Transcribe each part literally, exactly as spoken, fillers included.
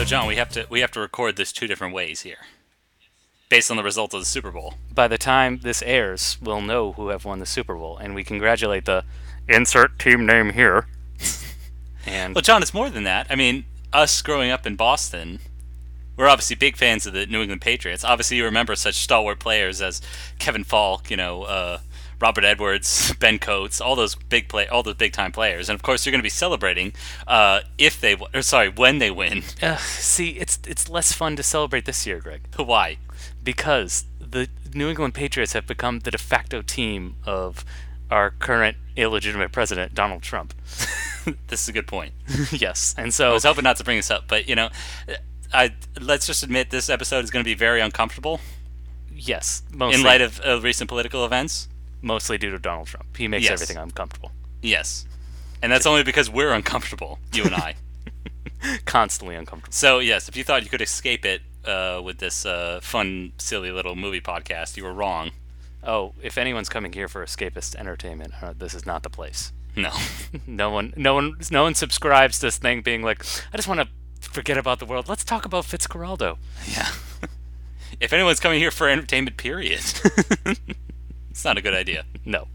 So, John, we have to we have to record this two different ways here, based on the result of the Super Bowl. By the time this airs, we'll know who have won the Super Bowl, and we congratulate the insert team name here. And well, John, it's more than that. I mean, us growing up in Boston, we're obviously big fans of the New England Patriots. Obviously, you remember such stalwart players as Kevin Falk, you know, uh, Robert Edwards, Ben Coates, all those big play, all those big time players, and of course, you're going to be celebrating uh, if they, or sorry, when they win. Uh, see, it's it's less fun to celebrate this year, Greg. Why? Because the New England Patriots have become the de facto team of our current illegitimate president, Donald Trump. This is a good point. Yes, and so I was hoping not to bring this up, but you know, I let's just admit this episode is going to be very uncomfortable. Yes, mostly in light of uh, recent political events. Mostly due to Donald Trump. He makes yes. everything uncomfortable. Yes. And that's only because we're uncomfortable, you and I. Constantly uncomfortable. So, yes, if you thought you could escape it uh, with this uh, fun, silly little movie podcast, you were wrong. Oh, if anyone's coming here for escapist entertainment, uh, this is not the place. No. no one no one, no one subscribes to this thing being like, I just want to forget about the world. Let's talk about Fitzcarraldo. Yeah. If anyone's coming here for entertainment, period. It's not a good idea. No.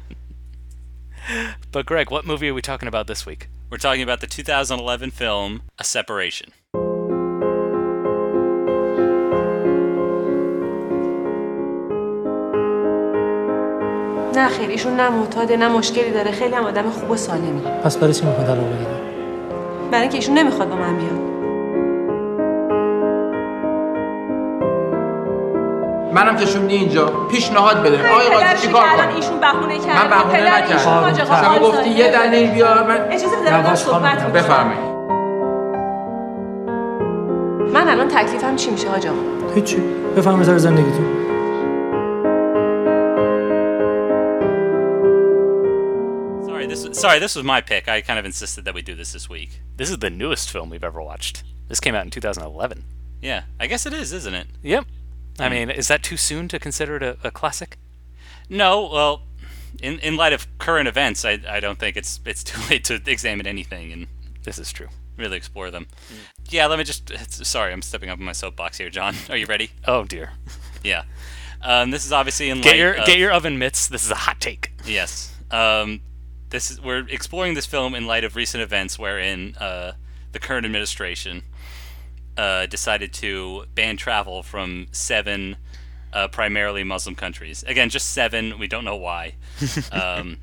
But Greg, what movie are we talking about this week? We're talking about the two thousand eleven film, A Separation. نه خیلی ایشون نه معتاده نه مشکلی داره، خیلی هم آدم خوب و سالمی. پس برای چی میخواد الان بگیره؟ برای اینکه ایشون نمیخواد با من بیاد. منم کشوندی اینجا پیشنهاد بده آقای قاضی چیکار کنم؟ ایشون بهونه کرد. من بهونه نکردم. شما گفتی یه دلیل بیار من اجازه بده من صحبت کنم. بفرمایید. من الان تکلیفم چی میشه حاج آقا؟ هیچی. بفرمایید سر زندگیتون. Sorry, this sorry, this was my pick. I kind of insisted that we do this this week. This is the newest film we've ever watched. This came out in two thousand eleven. Yeah, I guess it is, isn't it? Yep. I mean, is that too soon to consider it a, a classic? No, well, in in light of current events, I I don't think it's it's too late to examine anything and this is true. Really explore them. Mm. Yeah, let me just. Sorry, I'm stepping up on my soapbox here, John. Are you ready? Oh dear. Yeah. Um, this is obviously in get light your of, get your oven mitts. This is a hot take. Yes. Um, this is we're exploring this film in light of recent events wherein uh, the current administration. Uh, decided to ban travel from seven uh, primarily Muslim countries. Again, just seven. We don't know why. um,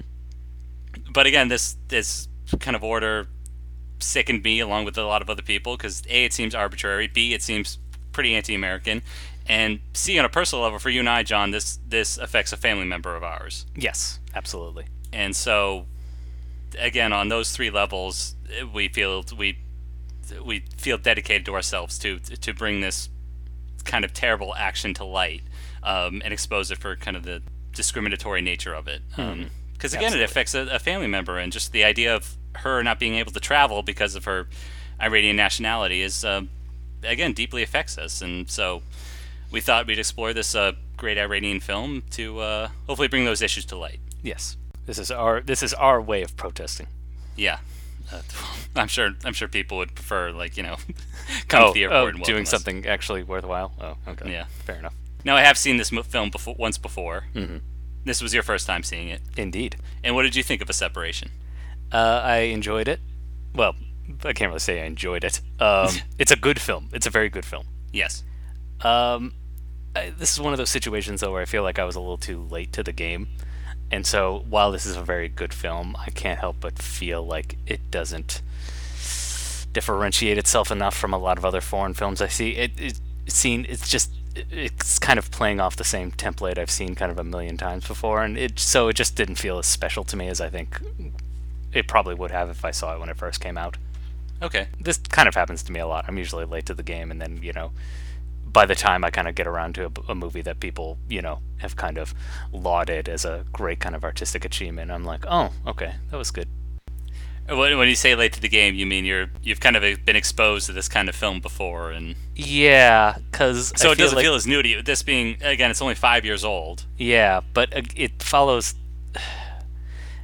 but again, this this kind of order sickened me along with a lot of other people because A, it seems arbitrary. B, it seems pretty anti-American. And C, on a personal level, for you and I, John, this this affects a family member of ours. Yes, absolutely. And so, again, on those three levels, we feel we. we feel dedicated to ourselves to to bring this kind of terrible action to light um, and expose it for kind of the discriminatory nature of it. Because um, again, Absolutely. It affects a, a family member, and just the idea of her not being able to travel because of her Iranian nationality is, uh, again, deeply affects us. And so we thought we'd explore this uh, great Iranian film to uh, hopefully bring those issues to light. Yes, this is our this is our way of protesting. Yeah. Uh, I'm sure. I'm sure people would prefer, like, you know, come oh, to the airport oh, and doing us. something actually worthwhile. Oh, okay. Yeah, fair enough. Now, I have seen this film before, once before. Mm-hmm. This was your first time seeing it, indeed. And what did you think of A Separation? Uh, I enjoyed it. Well, I can't really say I enjoyed it. Um, it's a good film. It's a very good film. Yes. Um, I, this is one of those situations though where I feel like I was a little too late to the game. And so, while this is a very good film, I can't help but feel like it doesn't differentiate itself enough from a lot of other foreign films I see. It, it it's seen it's just it's kind of playing off the same template I've seen kind of a million times before, and it so it just didn't feel as special to me as I think it probably would have if I saw it when it first came out. Okay. This kind of happens to me a lot. I'm usually late to the game, and then, you know, by the time I kind of get around to a, a movie that people, you know, have kind of lauded as a great kind of artistic achievement, I'm like, oh, okay, that was good. When you say late to the game, you mean you're you've kind of been exposed to this kind of film before, and yeah, because so I it doesn't like, feel as new to you. This being, again, it's only five years old. Yeah, but it follows.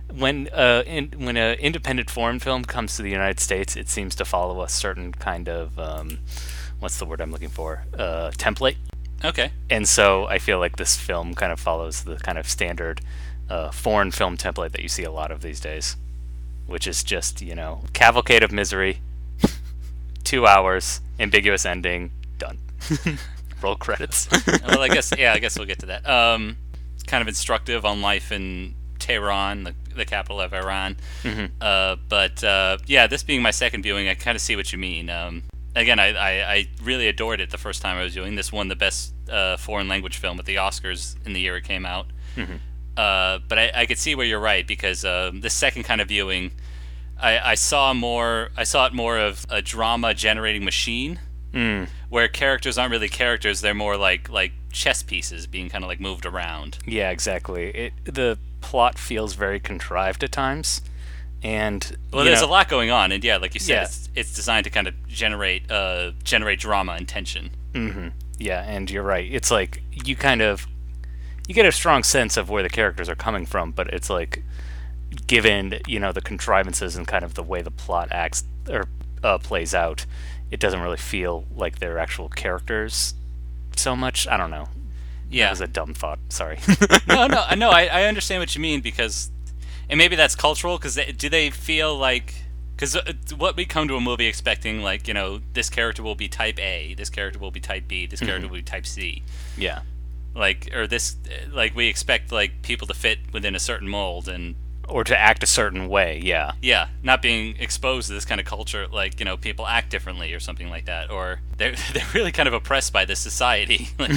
when uh in, when an independent foreign film comes to the United States, it seems to follow a certain kind of um, what's the word I'm looking for? Uh, template. Okay. And so I feel like this film kind of follows the kind of standard uh, foreign film template that you see a lot of these days, which is just, you know, cavalcade of misery, two hours, ambiguous ending, done. Roll credits. Well, I guess yeah, I guess we'll get to that. Um, kind of instructive on life in Tehran, the, the capital of Iran. Mm-hmm. Uh, but uh, yeah, this being my second viewing, I kind of see what you mean. Um, again, I, I, I really adored it the first time I was viewing. This won the best uh, foreign language film at the Oscars in the year it came out. Mm-hmm. Uh, but I, I could see where you're right, because uh, the second kind of viewing, I, I saw more. I saw it more of a drama generating machine, Mm. where characters aren't really characters; they're more like like chess pieces being kind of like moved around. Yeah, exactly. It the plot feels very contrived at times, and Well, you there's know, a lot going on, and yeah, like you said, Yeah. it's, it's designed to kind of generate uh, generate drama and tension. Mm-hmm. Yeah, and you're right. It's like you kind of you get a strong sense of where the characters are coming from, but it's like given you know the contrivances and kind of the way the plot acts or uh, plays out, it doesn't really feel like they're actual characters so much. I don't know. That Yeah. was a dumb thought. Sorry. no, no, I know. I, I understand what you mean, because, and maybe that's cultural. Because do they feel like, because what we come to a movie expecting, like, you know, this character will be type A, this character will be type B, this character will be type C, Yeah. like, or this, like, we expect like people to fit within a certain mold, and Or to act a certain way. Yeah. yeah, not being exposed to this kind of culture, like, you know, people act differently or something like that, or they're they're really kind of oppressed by this society. Like,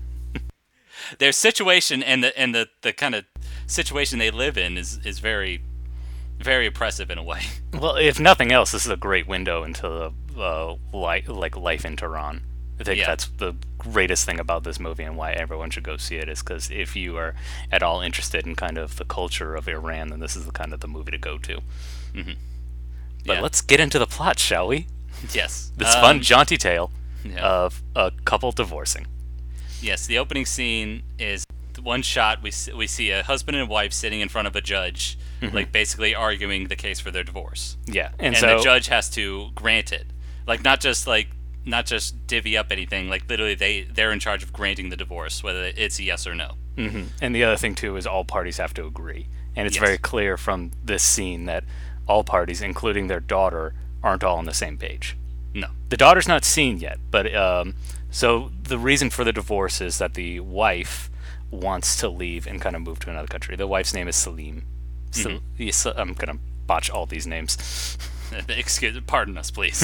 their situation and the and the, the kind of situation they live in is, is very very oppressive in a way. Well, if nothing else, this is a great window into the uh, li- like life in Tehran. I think Yeah. that's the greatest thing about this movie and why everyone should go see it, is because if you are at all interested in kind of the culture of Iran, then this is the kind of the movie to go to. Mm-hmm. But Yeah. let's get into the plot, shall we? Yes, This Um, fun, jaunty tale yeah. of a couple divorcing. Yes, the opening scene is one shot. We s- we see a husband and wife sitting in front of a judge, like basically arguing the case for their divorce, Yeah, and, and so the judge has to grant it. Like, not just like not just divvy up anything. Like, literally, they they're in charge of granting the divorce, whether it's a yes or no. hmm And the other thing too is all parties have to agree, and it's Yes. very clear from this scene that all parties, including their daughter, aren't all on the same page. No. The daughter's not seen yet, but um, so the reason for the divorce is that the wife wants to leave and kind of move to another country. The wife's name is Salim. So, yes, I'm gonna botch all these names. Excuse, pardon us, please.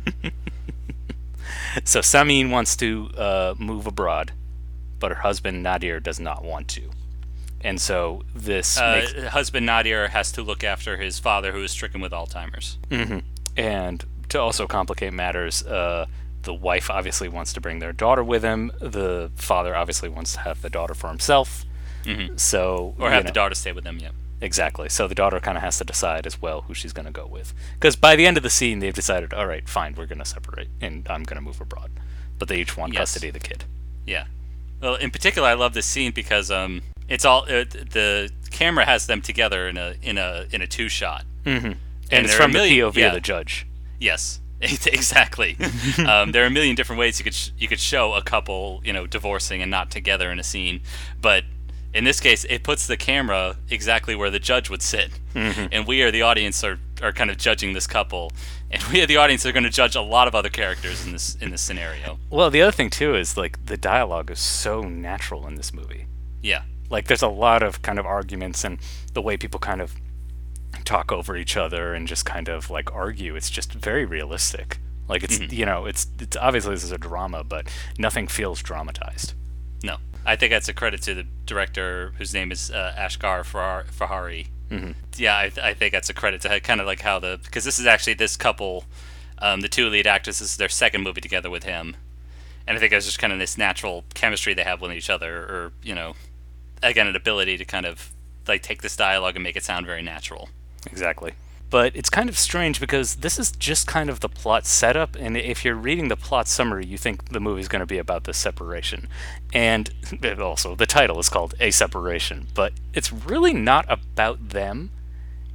So Samin wants to uh, move abroad, but her husband Nadir does not want to, and so this uh, makes husband Nadir has to look after his father, who is stricken with Alzheimer's. hmm And to also complicate matters, uh, the wife obviously wants to bring their daughter with him. The father obviously wants to have the daughter for himself. Mhm. So Or you have know- the daughter stay with them. Yeah. Exactly. So the daughter kind of has to decide as well who she's going to go with. Because by the end of the scene, they've decided, all right, fine, we're going to separate, and I'm going to move abroad. But they each want Yes. custody of the kid. Yeah. Well, in particular, I love this scene because um, it's all uh, the camera has them together in a in a in a two shot. Mm-hmm. And, And it's there are from a the million- P O V yeah. of the judge. Yes, exactly. um, there are a million different ways you could sh- you could show a couple, you know, divorcing and not together in a scene, but in this case, it puts the camera exactly where the judge would sit, Mm-hmm. and we, are the audience, are are kind of judging this couple, and we, are the audience, are going to judge a lot of other characters in this in this scenario. Well, the other thing, too, is, like, the dialogue is so natural in this movie. Yeah. Like, there's a lot of kind of arguments, and the way people kind of talk over each other and just kind of, like, argue, it's just very realistic. Like, it's, Mhm. you know, it's, it's obviously this is a drama, but nothing feels dramatized. No, I think that's a credit to the director, whose name is uh, Ashgar Fahar- Fahari. Mm-hmm. Yeah, I, th- I think that's a credit to kind of like how the, because this is actually this couple, um, the two lead actors, this is their second movie together with him, and I think it's just kind of this natural chemistry they have with each other, or, you know, again, an ability to kind of like take this dialogue and make it sound very natural. Exactly. But it's kind of strange because this is just kind of the plot setup, and if you're reading the plot summary, you think the movie's going to be about this separation. And also, the title is called A Separation, but it's really not about them.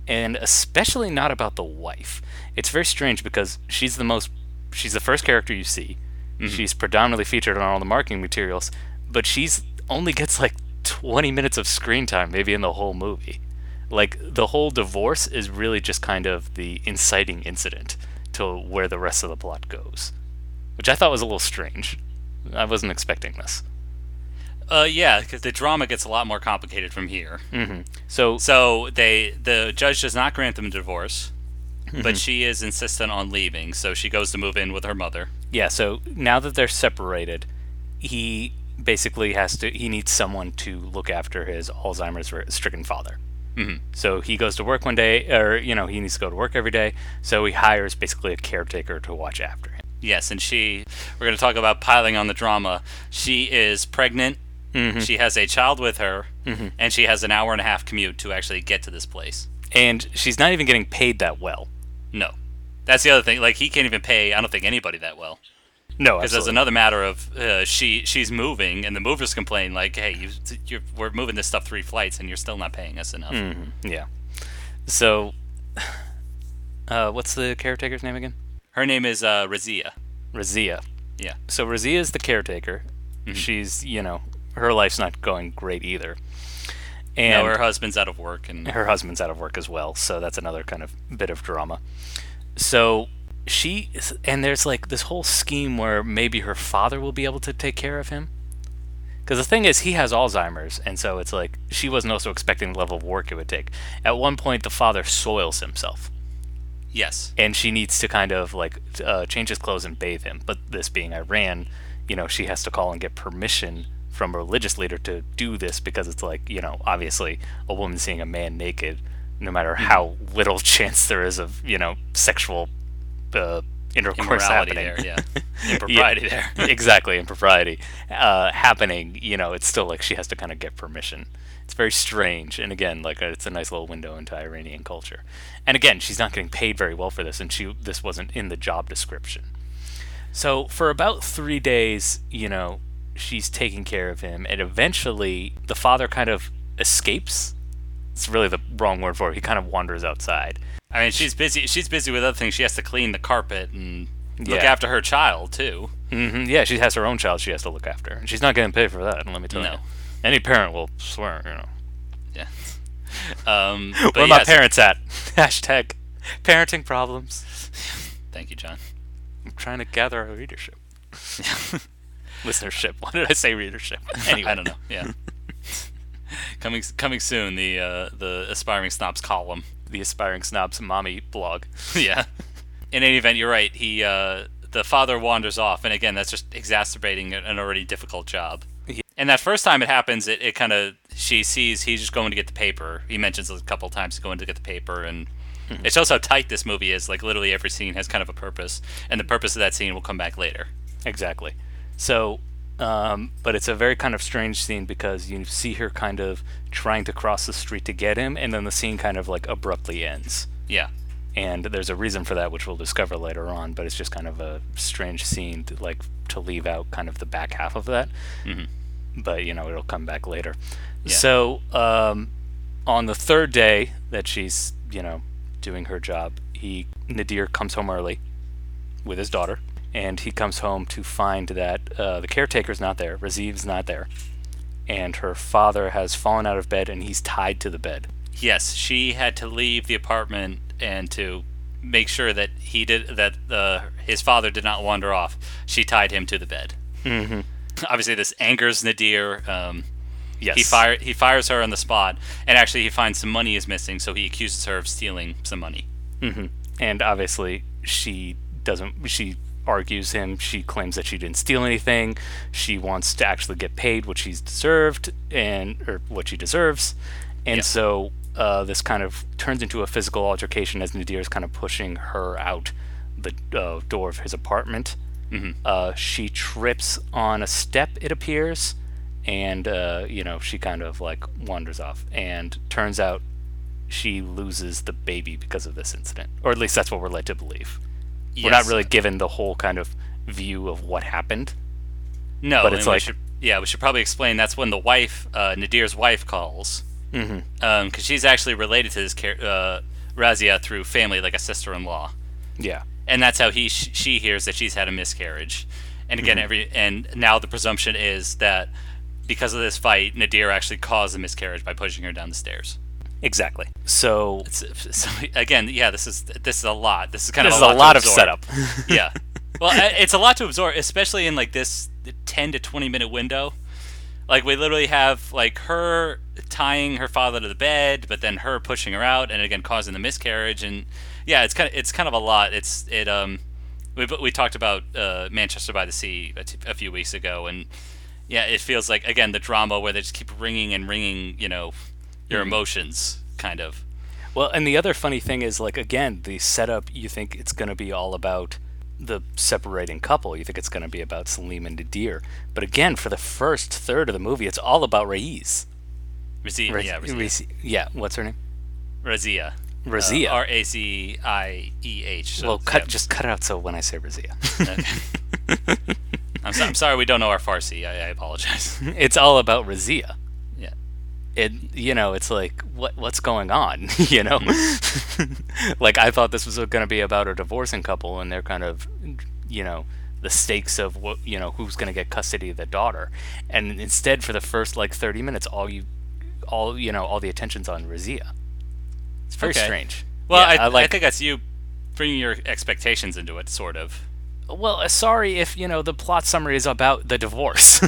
and especially not about the wife. It's very strange because she's the most, she's the first character you see. Mm-hmm. She's predominantly featured on all the marketing materials, but she's only gets like twenty minutes of screen time, maybe in the whole movie. Like, the whole divorce is really just kind of the inciting incident to where the rest of the plot goes, which I thought was a little strange. I wasn't expecting this. Uh, yeah, because the drama gets a lot more complicated from here. Mm-hmm. So, so they the judge does not grant them a divorce, mm-hmm. but she is insistent on leaving, so she goes to move in with her mother. Yeah, so now that they're separated, he basically has to, he needs someone to look after his Alzheimer's-stricken father. Mm-hmm. So he goes to work one day, or, you know, he needs to go to work every day, so he hires basically a caretaker to watch after him. Yes, and she, we're going to talk about piling on the drama. She is pregnant, mm-hmm. she has a child with her, mm-hmm. and she has an hour and a half commute to actually get to this place. And she's not even getting paid that well. No. That's the other thing. Like, he can't even pay, I don't think, anybody that well. No, because there's another matter of uh, she she's moving, and the movers complain like, "Hey, you, you're, we're moving this stuff three flights, and you're still not paying us enough." Mm-hmm. Yeah. So, uh, what's the caretaker's name again? Her name is uh, Razia. Razia. Yeah. So Razia is the caretaker. Mm-hmm. She's, you know, her life's not going great either. And no, her husband's out of work, and her husband's out of work as well. So that's another kind of bit of drama. So. She and there's like this whole scheme where maybe her father will be able to take care of him, because the thing is he has Alzheimer's, and so it's like she wasn't also expecting the level of work it would take. At one point the father soils himself, yes, and she needs to kind of like uh, change his clothes and bathe him, but this being Iran, you know, she has to call and get permission from a religious leader to do this, because it's like, you know, obviously a woman seeing a man naked, no matter how little chance there is of, you know, sexual Uh, intercourse Immorality happening. there, yeah. Impropriety yeah, there. Exactly, impropriety uh, happening. You know, it's still like she has to kind of get permission. It's very strange, and again, like it's a nice little window into Iranian culture. And again, she's not getting paid very well for this, and she this wasn't in the job description. So for about three days, you know, she's taking care of him, and eventually the father kind of escapes. It's really the wrong word for it. He kind of wanders outside. I mean, she's busy. She's busy with other things. She has to clean the carpet and look Yeah. after her child too. Mm-hmm. Yeah, she has her own child she has to look after, and she's not getting paid for that. And let me tell No. you, any parent will swear, you know. Yeah. Um, but Where are my yes, parents at? Hashtag parenting problems. Thank you, John. I'm trying to gather our readership. Listenership. Why did I say readership? Anyway. I don't know. Yeah. coming coming soon. The uh, the aspiring snobs column. The aspiring snobs mommy blog. Yeah. In any event, you're right. He uh, the father wanders off, and again, that's just exacerbating an already difficult job. Yeah. And that first time it happens, it, it kind of she sees he's just going to get the paper. He mentions a couple of times he's going to get the paper, and mm-hmm. it shows how tight this movie is. Like literally every scene has kind of a purpose, and the purpose of that scene will come back later. Exactly. So, um, but it's a very kind of strange scene because you see her kind of trying to cross the street to get him, and then the scene kind of like abruptly ends. Yeah. And there's a reason for that, which we'll discover later on, but it's just kind of a strange scene to, like, to leave out kind of the back half of that. Mm-hmm. But, you know, it'll come back later. Yeah. So, um, on the third day that she's, you know, doing her job, he Nadir comes home early with his daughter, and he comes home to find that uh, the caretaker's not there, Raziv's not there, and her father has fallen out of bed, and he's tied to the bed. Yes, she had to leave the apartment and to make sure that he did that uh, his father did not wander off. She tied him to the bed. Mm-hmm. Obviously, this angers Nadir. Um, Yes. He fire he fires her on the spot, and actually he finds some money is missing, so he accuses her of stealing some money. Mm-hmm. And obviously, she doesn't. She argues him. She claims that she didn't steal anything. She wants to actually get paid what she's deserved and or what she deserves. And Yeah. so uh, this kind of turns into a physical altercation as Nadir is kind of pushing her out the uh, door of his apartment. Mm-hmm. Uh, she trips on a step, it appears, and uh, you know, she kind of like wanders off. And turns out she loses the baby because of this incident, or at least that's what we're led to believe. Yes. We're not really given the whole kind of view of what happened. No, but it's and we like- should, yeah, we should probably explain that's when the wife, uh, Nadir's wife, calls. Mm-hmm. Um, because she's actually related to this char- uh, Razia through family, like a sister-in-law. Yeah. And that's how he sh- she hears that she's had a miscarriage. And again, Mm-hmm. every and now the presumption is that because of this fight, Nadir actually caused the miscarriage by pushing her down the stairs. Exactly. So It's, so again, yeah, this is this is a lot. This is kind this of is a a lot, lot to of absorb. setup. Yeah. Well, I- it's a lot to absorb, especially in like this ten to twenty minute window. Like we literally have like her tying her father to the bed, but then her pushing her out, and again causing the miscarriage. And yeah, it's kind of it's kind of a lot. It's it um we we talked about uh, Manchester by the Sea a, t- a few weeks ago, and yeah, it feels like again the drama where they just keep ringing and ringing, you know, your emotions, kind of. Well, and the other funny thing is, like, again, the setup, you think it's going to be all about the separating couple. You think it's going to be about Salim and Nadir. But again, for the first third of the movie, it's all about Raiz. Razia, Raz- yeah, Razia. Raz- yeah, what's her name? Razia. Razia. Uh, R A Z I E H. So, well, cut yeah. just cut it out so when I say Razia. Okay. I'm, so, I'm sorry we don't know our Farsi. I, I apologize. It's all about Razia. Yeah. It, you know, it's like, what what's going on, you know? Like, I thought this was going to be about a divorcing couple, and they're kind of, you know, the stakes of, what you know, who's going to get custody of the daughter. And instead, for the first, like, thirty minutes, all you, all, you know, all the attention's on Razia. It's very Okay. strange. Well, Yeah, I, like, I think that's you bringing your expectations into it, sort of. well, uh, sorry if, you know, the plot summary is about the divorce.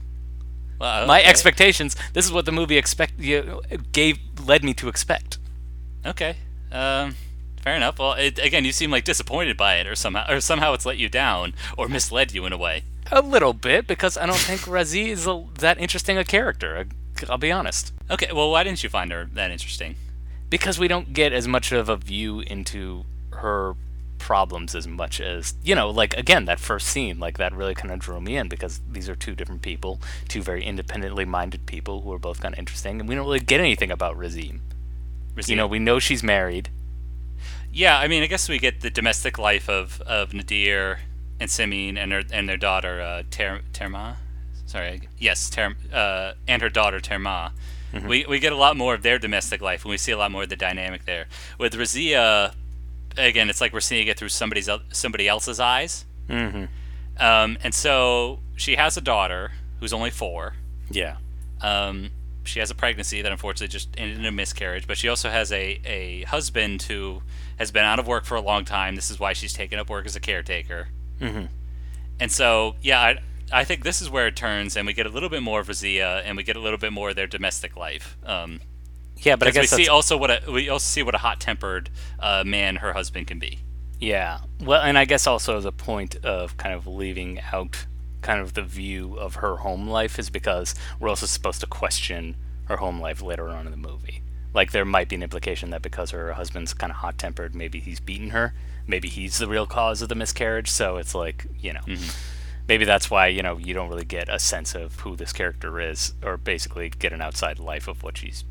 Well, My okay. expectations, this is what the movie expect you gave led me to expect. Okay. Um, fair enough. Well, it, again, you seem like disappointed by it, or somehow, or somehow it's let you down, or misled you in a way. A little bit, because I don't think Razi is a, that interesting a character. I- I'll be honest. Okay. Well, why didn't you find her that interesting? Because we don't get as much of a view into her problems as much as, you know, like, again, that first scene, like, that really kind of drew me in, because these are two different people, two very independently minded people who are both kind of interesting, and we don't really get anything about Razim. You know, we know she's married. Yeah, I mean, I guess we get the domestic life of, of Nadir and Simin and her and their daughter uh, Ter- Terma. Sorry, yes, Ter- uh, and her daughter Terma. Mm-hmm. We we get a lot more of their domestic life, and we see a lot more of the dynamic there. With Razia, again, it's like we're seeing it through somebody's el- somebody else's eyes. Mm-hmm. Um, and so she has a daughter who's only four. Yeah. Um, she has a pregnancy that unfortunately just ended in a miscarriage, but she also has a, a husband who has been out of work for a long time. This is why she's taken up work as a caretaker. Mm-hmm. And so, yeah, I, I think this is where it turns, and we get a little bit more of Razia, and we get a little bit more of their domestic life. Um, Yeah, but I because guess we see that's- also what a we also see what a hot-tempered uh, man her husband can be. Yeah. Well, and I guess also as a point of kind of leaving out kind of the view of her home life is because we're also supposed to question her home life later on in the movie. Like, there might be an implication that because her husband's kind of hot-tempered, maybe he's beaten her. Maybe he's the real cause of the miscarriage. So it's like, you know, Mm-hmm. maybe that's why, you know, you don't really get a sense of who this character is, or basically get an outside life of what she's,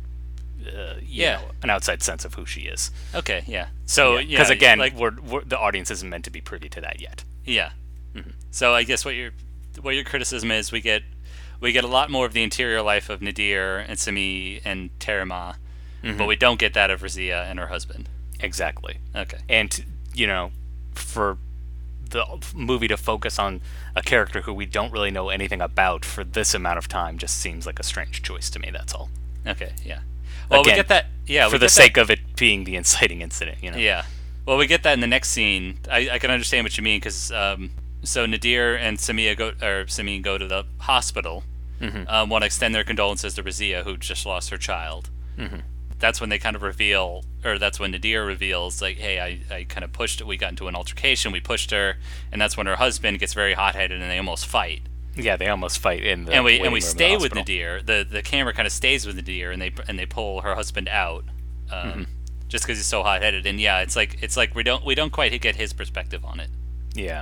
uh, you Yeah. know, an outside sense of who she is. Okay, yeah. So, yeah, Because again, like, we're, we're, the audience isn't meant to be privy to that yet. yeah. So I guess what your what your criticism is, we get we get a lot more of the interior life of Nadir and Sami and Terima, but we don't get that of Razia and her husband. Exactly. Okay. And, you know, for the movie to focus on a character who we don't really know anything about for this amount of time just seems like a strange choice to me, that's all. Okay. Yeah. Well, Again, we get that. Yeah. we for the get sake that, of it being the inciting incident, you know? Yeah. Well, we get that in the next scene. I, I can understand what you mean because um, so Nadir and Samia go or Samin go to the hospital. Mm-hmm. Um, want to extend their condolences to Razia, who just lost her child. Mm-hmm. That's when they kind of reveal, or that's when Nadir reveals, like, hey, I, I kind of pushed it. We got into an altercation. We pushed her, and that's when her husband gets very hot-headed, and they almost fight. Yeah, they almost fight in the and we waiting and we room of the stay with hospital. Nadir. The the camera kind of stays with Nadir, and they and they pull her husband out, um, Mm-hmm. just because he's so hot-headed. And yeah, it's like it's like we don't we don't quite get his perspective on it. Yeah.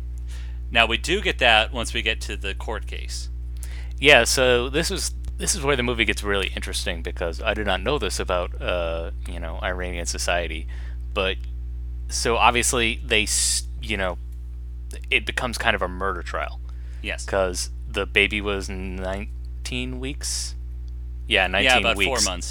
Now we do get that once we get to the court case. Yeah, so this is this is where the movie gets really interesting because I did not know this about uh, you know, Iranian society, but so obviously they s- you know, it becomes kind of a murder trial Yes. because the baby was nineteen weeks. Yeah, nineteen Yeah, about weeks. four months. Yeah.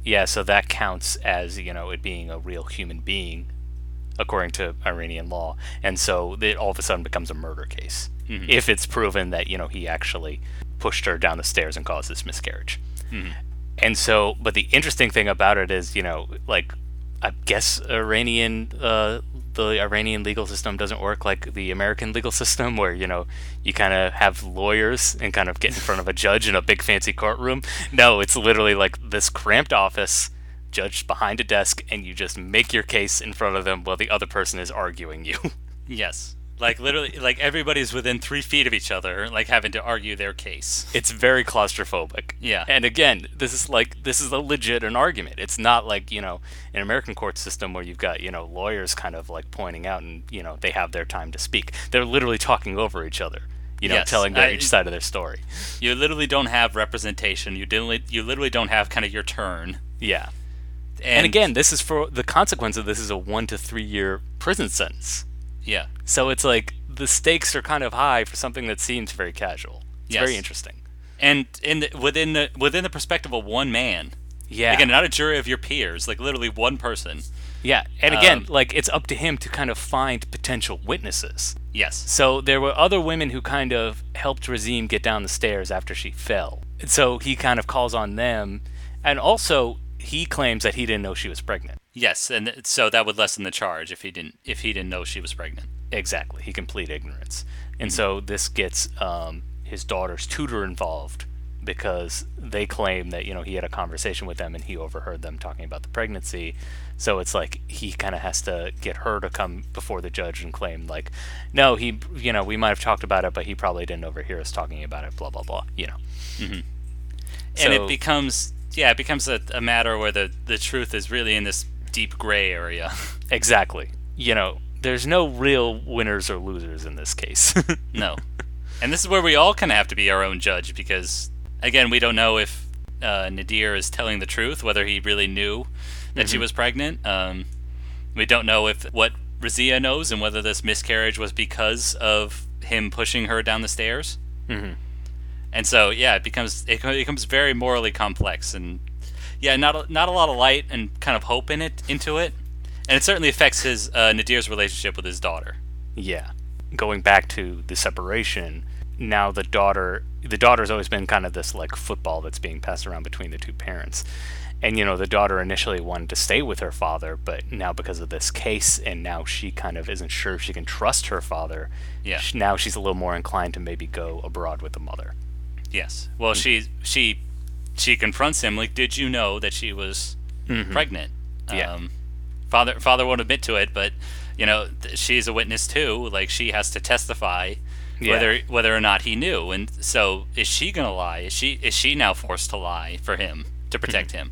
Yeah, so that counts as, you know, it being a real human being, according to Iranian law. And so it all of a sudden becomes a murder case. Mm-hmm. If it's proven that, you know, he actually pushed her down the stairs and caused this miscarriage. Mm-hmm. And so, but the interesting thing about it is, you know, like, I guess Iranian, uh, the Iranian legal system doesn't work like the American legal system, where, you know, you kind of have lawyers and kind of get in front of a judge in a big fancy courtroom. No, it's literally like this cramped office, judge behind a desk, and you just make your case in front of them while the other person is arguing you. Yes. Like, literally, like, everybody's within three feet of each other, like, having to argue their case. It's very claustrophobic. Yeah. And again, this is like, this is a legit an argument. It's not like, you know, an American court system where you've got, you know, lawyers kind of, like, pointing out and, you know, they have their time to speak. They're literally talking over each other, you know, Yes. telling their, I- each side of their story. You literally don't have representation. You literally, you literally don't have kind of your turn. Yeah. And, And again, this is for, the consequence of this is a one to three year prison sentence. yeah. So it's like, the stakes are kind of high for something that seems very casual. It's Yes. very interesting. And in the, within the within the perspective of one man. Yeah. Again, not a jury of your peers, like literally one person. Yeah. And again, Um, like, it's up to him to kind of find potential witnesses. Yes. So there were other women who kind of helped Razim get down the stairs after she fell. And so he kind of calls on them. And also, he claims that he didn't know she was pregnant. Yes, and th- so that would lessen the charge if he didn't if he didn't know she was pregnant. Exactly. He complete ignorance. And so this gets um, his daughter's tutor involved, because they claim that, you know, he had a conversation with them and he overheard them talking about the pregnancy. So it's like he kind of has to get her to come before the judge and claim, like, no, he, you know, we might have talked about it, but he probably didn't overhear us talking about it, blah, blah, blah, you know. Mm-hmm. So, And it becomes yeah, it becomes a, a matter where the the truth is really in this deep gray area. exactly. You know, there's no real winners or losers in this case. No. And this is where we all kind of have to be our own judge, because, again, we don't know if uh, Nadir is telling the truth, whether he really knew that she was pregnant. Um, we don't know if what Razia knows and whether this miscarriage was because of him pushing her down the stairs. Mhm. And so, yeah, it becomes it becomes very morally complex, and yeah, not a, not a lot of light and kind of hope in it into it, and it certainly affects his uh, Nadir's relationship with his daughter. Yeah. Going back to the separation, now the daughter, the daughter's always been kind of this, like, football that's being passed around between the two parents. And, you know, the daughter initially wanted to stay with her father, but now because of this case, and now she kind of isn't sure if she can trust her father, Yeah. sh- now she's a little more inclined to maybe go abroad with the mother. Yes. Well, she she she confronts him like, "Did you know that she was pregnant?" Yeah. Um, father father won't admit to it, but you know th- she's a witness too. Like, she has to testify Yeah. whether whether or not he knew. And so, is she gonna lie? Is she is she now forced to lie for him to protect him?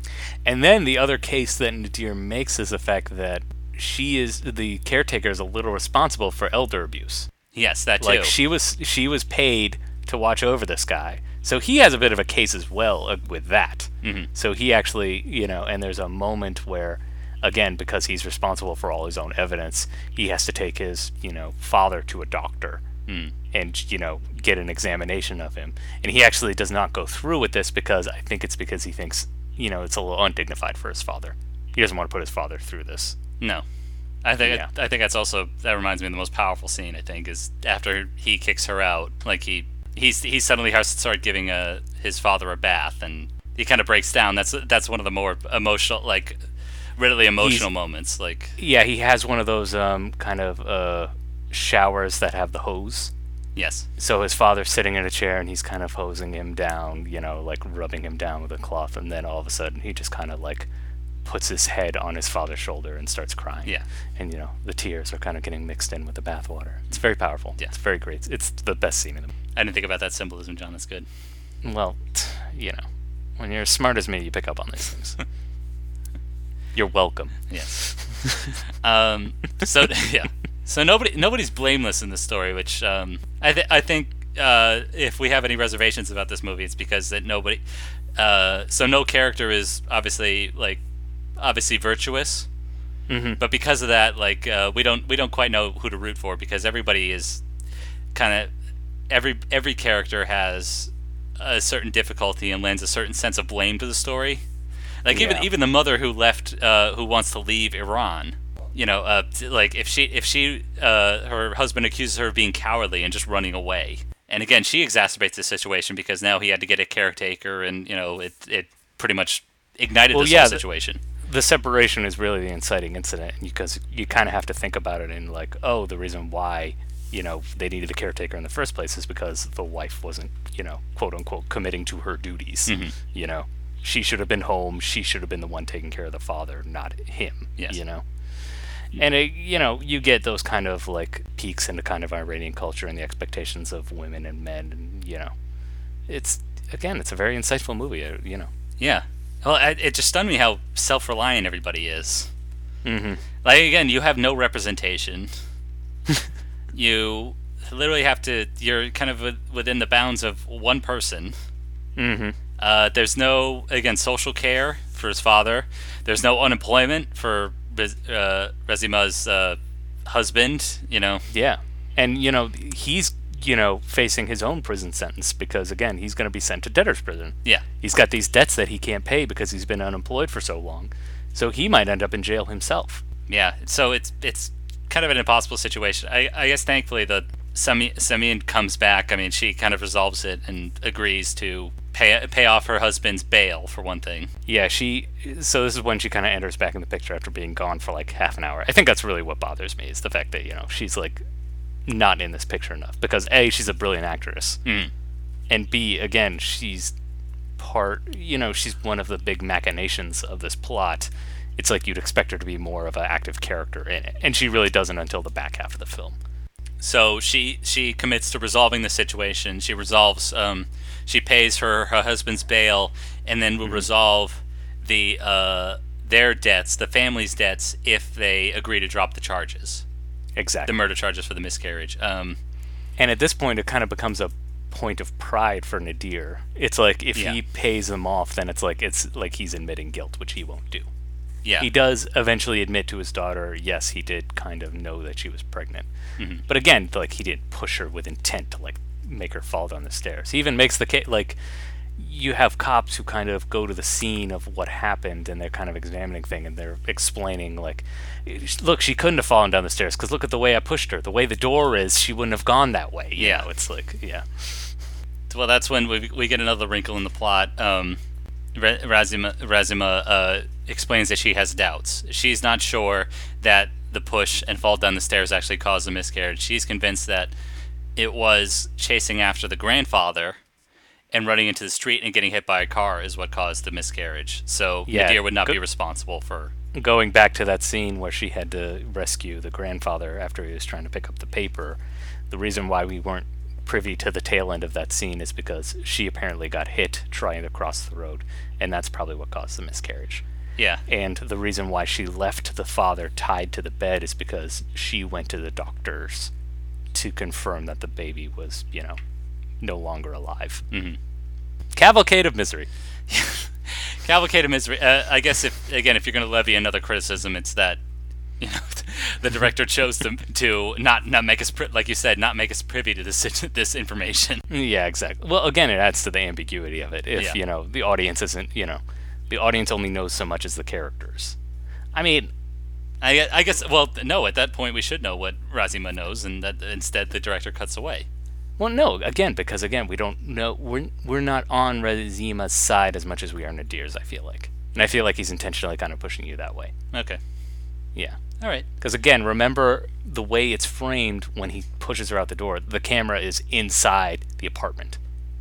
And then the other case that Nadir makes is the fact that she is, the caretaker is a little responsible for elder abuse. Yes, that too. Like, she was she was paid to watch over this guy, so he has a bit of a case as well uh, with that. Mhm. So he actually, you know, and there's a moment where, again, because he's responsible for all his own evidence, he has to take his, you know, father to a doctor Mm. and, you know, get an examination of him. And he actually does not go through with this, because I think it's because he thinks, you know, it's a little undignified for his father. He doesn't want to put his father through this. No. I think Yeah. I think that's also, that reminds me of the most powerful scene, I think, is after he kicks her out. Like, he he's he suddenly has to start giving a his father a bath, and he kind of breaks down. That's that's one of the more emotional, like, really emotional He's- moments. Like, Yeah, he has one of those um, kind of uh, showers that have the hose. yes. So his father's sitting in a chair and he's kind of hosing him down, you know, like rubbing him down with a cloth, and then all of a sudden he just kind of like puts his head on his father's shoulder and starts crying. Yeah. And, you know, the tears are kind of getting mixed in with the bathwater. It's very powerful. Yeah. It's very great. It's the best scene in the I didn't think about that symbolism, John. That's good. Well, you know, when you're as smart as me, you pick up on these things. You're welcome. Yes. um. So yeah. So nobody nobody's blameless in this story, which um I th- I think uh if we have any reservations about this movie, it's because that nobody uh so no character is obviously like obviously virtuous. Mm-hmm. But because of that, like uh, we don't we don't quite know who to root for, because everybody is kind of every every character has a certain difficulty and lends a certain sense of blame to the story. Like even Yeah. even the mother who left, uh, who wants to leave Iran. You know, uh, t- like if she if she uh, her husband accuses her of being cowardly and just running away, and again she exacerbates the situation because now he had to get a caretaker, and you know it it pretty much ignited Well, this yeah, whole the- situation. The separation is really the inciting incident because you kind of have to think about it in like, oh, the reason why, you know, they needed a caretaker in the first place is because the wife wasn't, you know, quote unquote, committing to her duties. Mm-hmm. You know, she should have been home. She should have been the one taking care of the father, not him. Yes. You know, and it, you know, you get those kind of like peaks into kind of Iranian culture and the expectations of women and men, and you know, it's again, it's a very insightful movie. uh, You know. Yeah. Well, I, it just stunned me how self-reliant everybody is. Mm-hmm. Like again, you have no representation. You literally have to. You're kind of wi- within the bounds of one person. Mm-hmm. Uh, there's no again social care for his father. There's no unemployment for Rez- uh, Rezima's uh, husband. You know. Yeah. And, you know, he's, you know, facing his own prison sentence because, again, he's going to be sent to debtor's prison. Yeah. He's got these debts that he can't pay because he's been unemployed for so long. So he might end up in jail himself. Yeah. So it's it's kind of an impossible situation. I, I guess thankfully the Sami Samin comes back. I mean, she kind of resolves it and agrees to pay pay off her husband's bail for one thing. Yeah, she. So this is when she kind of enters back in the picture after being gone for like half an hour. I think that's really what bothers me is the fact that, you know, she's like not in this picture enough because A, she's a brilliant actress. Mm. And B, again, she's part, you know, she's one of the big machinations of this plot. It's like you'd expect her to be more of an active character in it, and she really doesn't until the back half of the film. So she she commits to resolving the situation. She resolves. Um, she pays her her husband's bail, and then will resolve the uh, their debts, the family's debts, if they agree to drop the charges, Exactly. the murder charges for the miscarriage. Um, And at this point, it kind of becomes a point of pride for Nadir. It's like if Yeah. he pays them off, then it's like it's like he's admitting guilt, which he won't do. yeah. He does eventually admit to his daughter, yes, he did kind of know that she was pregnant. Mhm. But again, like he didn't push her with intent to like make her fall down the stairs. He even makes the case like you have cops who kind of go to the scene of what happened and they're kind of examining thing and they're explaining like, look, she couldn't have fallen down the stairs because look at the way I pushed her. The way the door is, she wouldn't have gone that way. You Yeah. know, it's like yeah. Well, that's when we we get another wrinkle in the plot. Um, Ra- Razima Razima uh, explains that she has doubts. She's not sure that the push and fall down the stairs actually caused the miscarriage. She's convinced that it was chasing after the grandfather and running into the street and getting hit by a car is what caused the miscarriage. So Yeah, Nadir would not go- be responsible for. Going back to that scene where she had to rescue the grandfather after he was trying to pick up the paper, the reason why we weren't privy to the tail end of that scene is because she apparently got hit trying to cross the road, and that's probably what caused the miscarriage. Yeah. And the reason why she left the father tied to the bed is because she went to the doctors to confirm that the baby was, you know, no longer alive. Mm-hmm. Cavalcade of misery. Cavalcade of misery. Uh, I guess if again, if you're going to levy another criticism, it's that you know the director chose to to not not make us pri- like you said, not make us privy to this this information. Yeah, exactly. Well, again, it adds to the ambiguity of it. If, Yeah. you know, the audience isn't, you know, the audience only knows so much as the characters. I mean, I, gue- I guess. Well, no. At that point, we should know what Razima knows, and that instead the director cuts away. well, no, again, because, again, we don't know, we're, we're not on Rezima's side as much as we are Nadir's, I feel like. And I feel like he's intentionally kind of pushing you that way. Okay. Yeah. All right. Because, again, remember the way it's framed when he pushes her out the door. The camera is inside the apartment.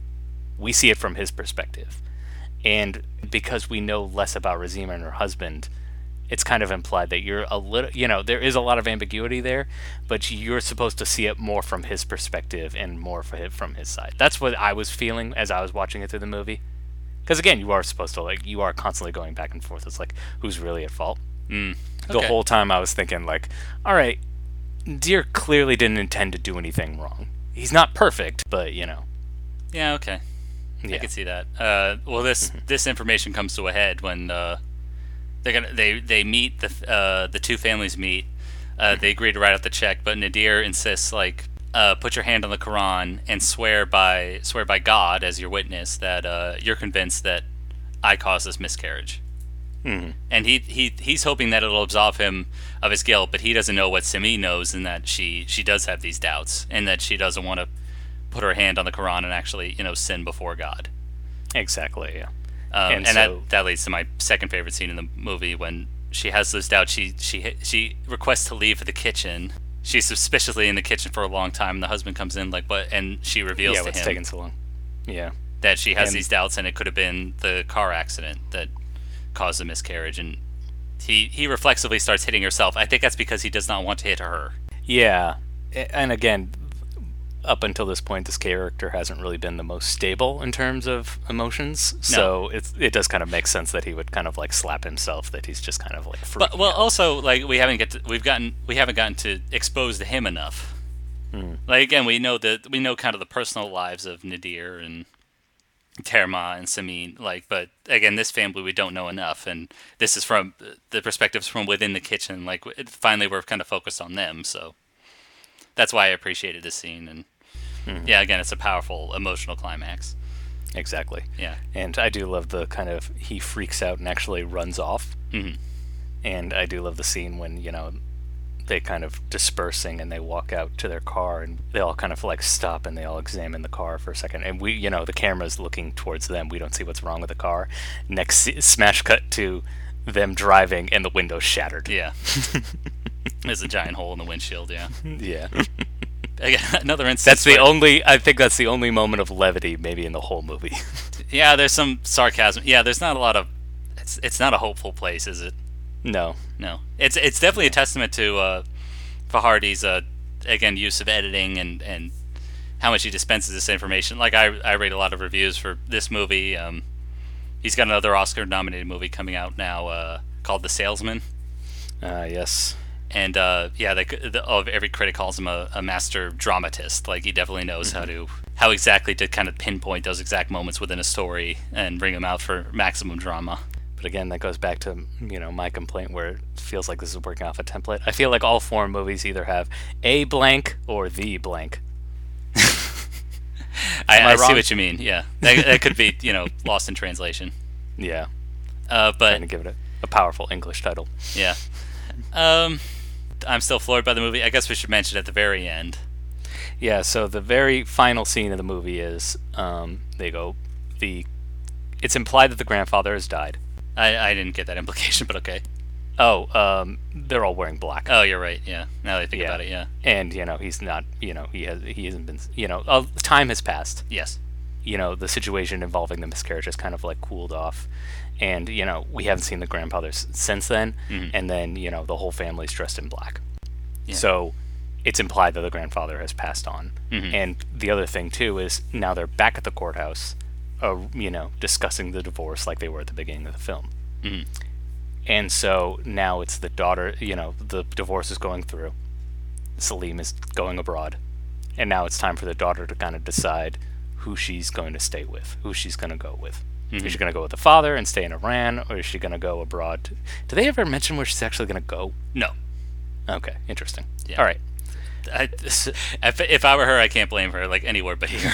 We see it from his perspective. And because we know less about Razima and her husband, it's kind of implied that you're a little, you know, there is a lot of ambiguity there, but you're supposed to see it more from his perspective and more for him, from his side. That's what I was feeling as I was watching it through the movie. Because, again, you are supposed to, like, you are constantly going back and forth. It's like, who's really at fault? Mm. The Okay. whole time I was thinking, like, all right, Deer clearly didn't intend to do anything wrong. He's not perfect, but, you know. Yeah. Okay. I Yeah. can see that. Uh, well, this this information comes to a head when uh, they're gonna they they meet the uh, the two families meet. Uh, they agree to write out the check, but Nadir insists like uh, put your hand on the Quran and swear by swear by God as your witness that uh, you're convinced that I caused this miscarriage. Mhm. and he he he's hoping that it'll absolve him of his guilt, but he doesn't know what Simi knows, and that she she does have these doubts, and that she doesn't want to put her hand on the Quran and actually, you know, sin before God. Exactly. Yeah. Um, And and so- that that leads to my second favorite scene in the movie when she has those doubts. She she she requests to leave for the kitchen. She's suspiciously in the kitchen for a long time, and the husband comes in like, "What?" And she reveals Yeah. to What's him taking so long? Yeah. that she has And- these doubts, and it could have been the car accident that caused the miscarriage. And he he reflexively starts hitting herself. I think that's because he does not want to hit her. Yeah. A- And again, up until this point, this character hasn't really been the most stable in terms of emotions. So it it does kind of make sense that he would kind of like slap himself. That he's just kind of like. But freaking well, out. also like we haven't get to, we've gotten we haven't gotten to expose to him enough. Like again, we know that we know kind of the personal lives of Nadir and Terma and Samin. Like, but again, this family we don't know enough, and this is from the perspectives from within the kitchen. Like, it, finally, we're kind of focused on them, so that's why I appreciated this scene. And yeah, again, it's a powerful emotional climax. Exactly. Yeah. And I do love the kind of he freaks out and actually runs off. Mhm. And I do love the scene when, you know, they kind of dispersing and they walk out to their car and they all kind of like stop and they all examine the car for a second. And we, you know, the camera's looking towards them. We don't see what's wrong with the car. Next se- smash cut to them driving and the window's shattered. Yeah. There's a giant hole in the windshield. Yeah. Yeah. Again, another instance. That's the where- only, I think that's the only moment of levity maybe in the whole movie. Yeah, there's some sarcasm. Yeah, there's not a lot of. It's it's not a hopeful place, is it? No. No, it's it's definitely a testament to uh, Fajardi's uh, again use of editing and, and how much he dispenses this information. Like I I read a lot of reviews for this movie. Um, he's got another Oscar-nominated movie coming out now uh, called The Salesman, Uh, yes. and uh, yeah, they, the, of every critic calls him a, a master dramatist. Like he definitely knows how to how exactly to kind of pinpoint those exact moments within a story and bring them out for maximum drama. But again, that goes back to, you know, my complaint where it feels like this is working off a template. I feel like all foreign movies either have a blank or the blank. I, Am I I see wrong? what you mean. Yeah, that, that could be you know lost in translation. Yeah. Uh, but Trying to give it a, a powerful English title. yeah, um, I'm still floored by the movie. I guess we should mention at the very end. Yeah, so the very final scene of the movie is um, they go, the. It's implied that the grandfather has died. I, I didn't get that implication, but okay. Oh, um, they're all wearing black. Oh, you're right. Yeah. Now that I think Yeah. about it, yeah. And, you know, he's not, you know, he has, he hasn't been, you know, uh, time has passed. Yes. You know, the situation involving the miscarriage has kind of like cooled off. And, you know, we haven't seen the grandfather s- since then. Mhm. And then, you know, the whole family's dressed in black. Yeah. So it's implied that the grandfather has passed on. Mhm. And the other thing, too, is now they're back at the courthouse, uh, you know, discussing the divorce like they were at the beginning of the film. Mhm. And so now it's the daughter, you know, the divorce is going through. Salim is going abroad. And now it's time for the daughter to kind of decide who she's going to stay with, who she's going to go with. Mhm. Is she going to go with the father and stay in Iran, or is she going to go abroad? Do they ever mention where she's actually going to go? No. Okay, interesting. Yeah. All right. I, if, if I were her, I can't blame her. Like anywhere but here.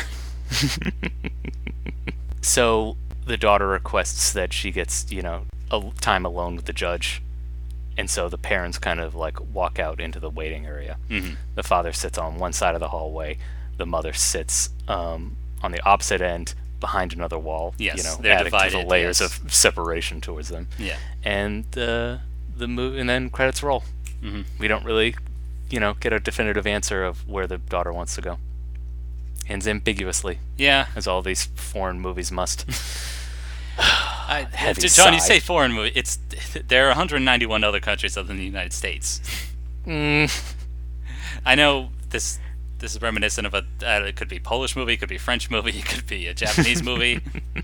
So the daughter requests that she gets, you know, a time alone with the judge. And so the parents kind of like walk out into the waiting area. Mhm. The father sits on one side of the hallway. The mother sits um, on the opposite end behind another wall. Yes, you know, they're adding to the divided, layers yes. of separation towards them. Yeah. And uh, the move, and then credits roll. Mhm. We don't really, you know, get a definitive answer of where the daughter wants to go. Ends ambiguously, Yeah. as all these foreign movies must. I, Heavy John, you sigh. say foreign movie. It's there are one hundred ninety-one other countries other than the United States. Mm, I know this. This is reminiscent of a. Uh, it could be Polish movie, it could be French movie, it could be a Japanese movie.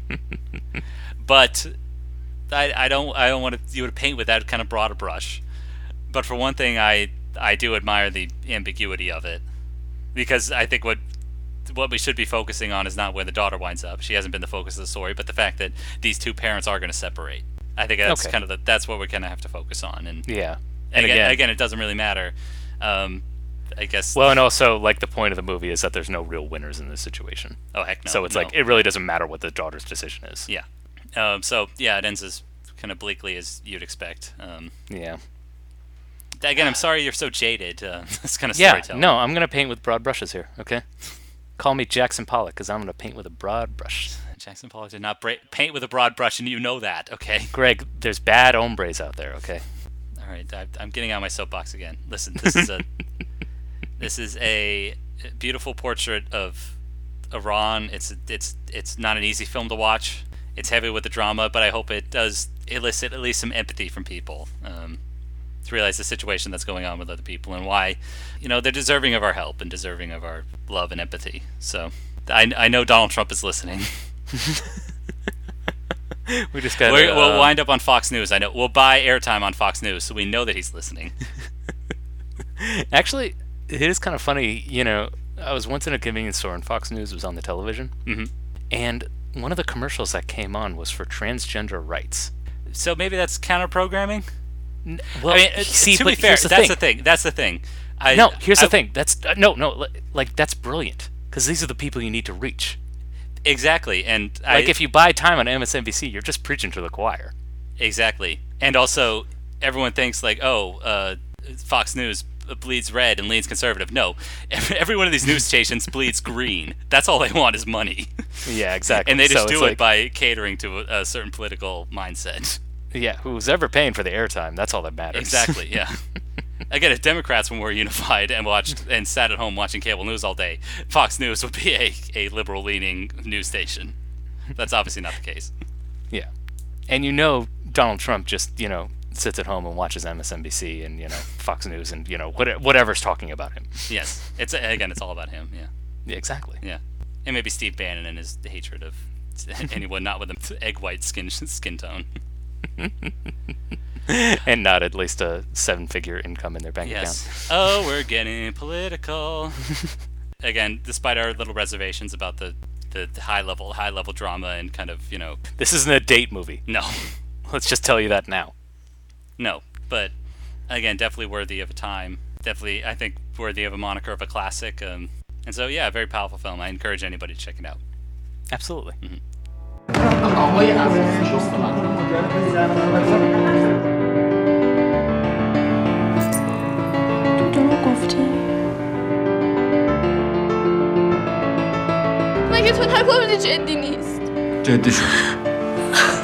But I, I don't. I don't want to. You would paint with that kind of broad a brush. But for one thing, I I do admire the ambiguity of it, because I think what what we should be focusing on is not where the daughter winds up. She hasn't been the focus of the story, but the fact that these two parents are going to separate. I think that's Okay. kind of the, that's what we're going to have to focus on. And yeah. and And again, again, again, it doesn't really matter. Um, I guess. well, and also, like, the point of the movie is that there's no real winners in this situation. oh heck no. so it's no. like, it really doesn't matter what the daughter's decision is. Yeah. Um, so yeah, it ends as kind of bleakly as you'd expect. Um, Yeah. again, I'm sorry you're so jaded. Uh, this kind of Yeah. storytelling. No, I'm gonna paint with broad brushes here. Okay. Call me Jackson Pollock, because I'm gonna paint with a broad brush. Jackson Pollock did not bra- paint with a broad brush, and you know that. Okay. Greg, there's bad hombres out there. Okay. All right, I, I'm getting out my soapbox again. Listen, this is a this is a beautiful portrait of Iran. It's it's it's not an easy film to watch. It's heavy with the drama, but I hope it does elicit at least some empathy from people um, to realize the situation that's going on with other people and why, you know, they're deserving of our help and deserving of our love and empathy. So I, I know Donald Trump is listening. We just got. We're, we'll uh, wind up on Fox News. I know we'll buy airtime on Fox News, so we know that he's listening. Actually, it is kind of funny. You know, I was once in a convenience store and Fox News was on the television, hmm and one of the commercials that came on was for transgender rights. So maybe that's counter programming. Well, I mean, uh, see, to but be fair, here's the that's thing. the thing. That's the thing. I, no, here's I, the thing. That's uh, no, no. li- Like that's brilliant because these are the people you need to reach. Exactly, and Like I, if you buy time on M S N B C, you're just preaching to the choir. exactly, and also everyone thinks like, oh, uh, Fox News bleeds red and leans conservative. No, every, every one of these news stations bleeds green. That's all they want is money, Yeah, exactly. and they just So do it's it like, by catering to a, a certain political mindset. yeah, who's ever paying for the airtime? That's all that matters. Exactly, yeah. Again, if Democrats were more unified and watched and sat at home watching cable news all day, Fox News would be a, a liberal-leaning news station. That's obviously not the case. Yeah, and you know Donald Trump just you know sits at home and watches M S N B C and you know Fox News and you know what, whatever's talking about him. Yes, it's again, it's all about him. Yeah, Yeah, exactly. yeah, and maybe Steve Bannon and his hatred of anyone not with an egg white skin skin tone. And not at least a seven-figure income in their bank account. Yes. Oh, we're getting political. Again, despite our little reservations about the, the, the high level high level drama and kind of you know This isn't a date movie. no. Let's just tell you that now. No, but again, definitely worthy of a time. Definitely, I think, worthy of a moniker of a classic. Um, and so, yeah, a very powerful film. I encourage anybody to check it out. Absolutely. آقای عزیزی شما دروغ گفتی؟ مگه تو نگفتی جدی نیست؟ جدی شد.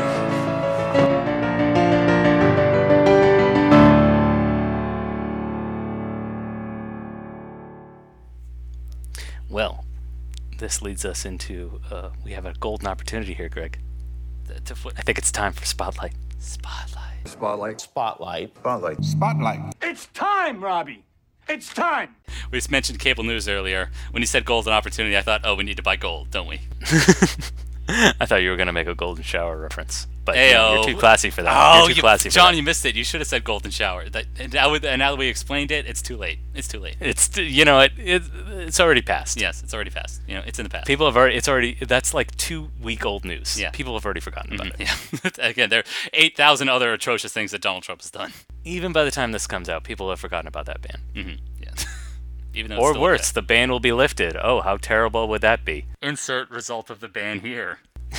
Well, this leads us into uh, we have a golden opportunity here, Greg. The- to foot- I think it's time for Spotlight. Spotlight. Spotlight. Spotlight. Spotlight. Spotlight. It's time, Robbie. It's time. We just mentioned cable news earlier. When you said golden opportunity, I thought, oh, we need to buy gold, don't we? I thought you were gonna make a golden shower reference, but you know, you're Ayo. too classy for that. Oh, you're too you, classy for John, that. you missed it. You should have said golden shower. That, and, now, with- and now that we explained it, it's too late. It's too late. It's t- you know it, it it's already passed. Yes, it's already passed. You know, it's in the past. People have already. It's already. That's like two week old news. Yeah. People have already forgotten about it. Yeah. Again, there are eight thousand other atrocious things that Donald Trump has done. Even by the time this comes out, people have forgotten about that ban. hmm Yeah. Even though it's Or still worse, okay. the ban will be lifted. Oh, how terrible would that be? Insert result of the ban here.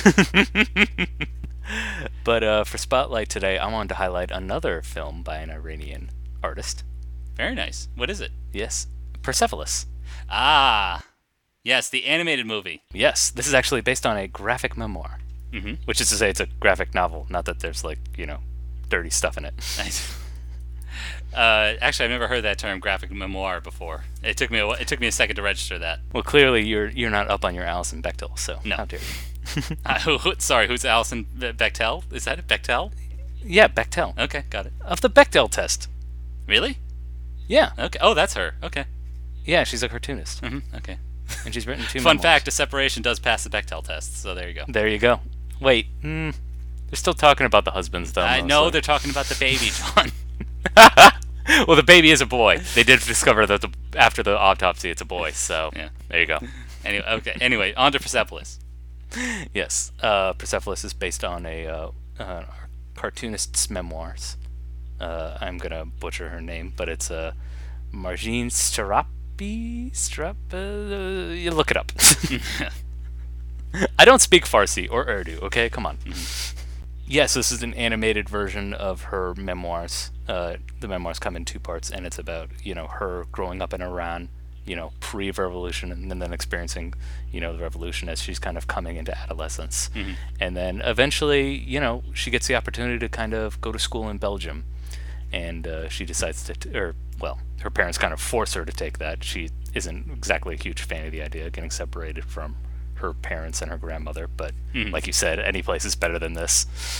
But uh, for Spotlight today, I wanted to highlight another film by an Iranian artist. Very nice. What is it? Yes, Persepolis. Ah, yes, the animated movie. Yes, this is actually based on a graphic memoir, Mm-hmm. which is to say it's a graphic novel. Not that there's like you know, dirty stuff in it. Nice. Uh, actually, I've never heard that term, graphic memoir, before. It took me a, wh- it took me a second to register that. Well, clearly you're you're not up on your Alison Bechdel, so No. how dare you? Uh, who, who- sorry, who's Alison Be- Bechtel? Is that it? Bechtel? Yeah, Bechdel Okay, got it. of the Bechdel test. Really? Yeah, Okay. Oh, that's her. Okay. yeah, she's a cartoonist, hmm Okay. and she's written two. Fun memoirs. fact: a separation does pass the Bechtel test. So there you go. There you go. Wait, mm, they're still talking about the husbands, though. I know mostly. they're talking about the baby, John. Well, the baby is a boy. They did discover that the, after the autopsy, it's a boy. So Yeah. there you go. Anyway, okay. Anyway, on to Persepolis. Yes, uh, Persepolis is based on a uh, uh, cartoonist's memoirs. Uh, I'm gonna butcher her name, but it's uh, Marjane Strapi. Strap. Uh, you look it up. I don't speak Farsi or Urdu. Okay, come on. Yes, this is an animated version of her memoirs. Uh, the memoirs come in two parts, and it's about, you know, her growing up in Iran, you know, pre-revolution, and then experiencing, you know, the revolution as she's kind of coming into adolescence. Mm-hmm. And then eventually, you know, she gets the opportunity to kind of go to school in Belgium. And uh, she decides to, t- or, well, her parents kind of force her to take that. She isn't exactly a huge fan of the idea of getting separated from her parents and her grandmother, but Mhm. like you said, any place is better than this.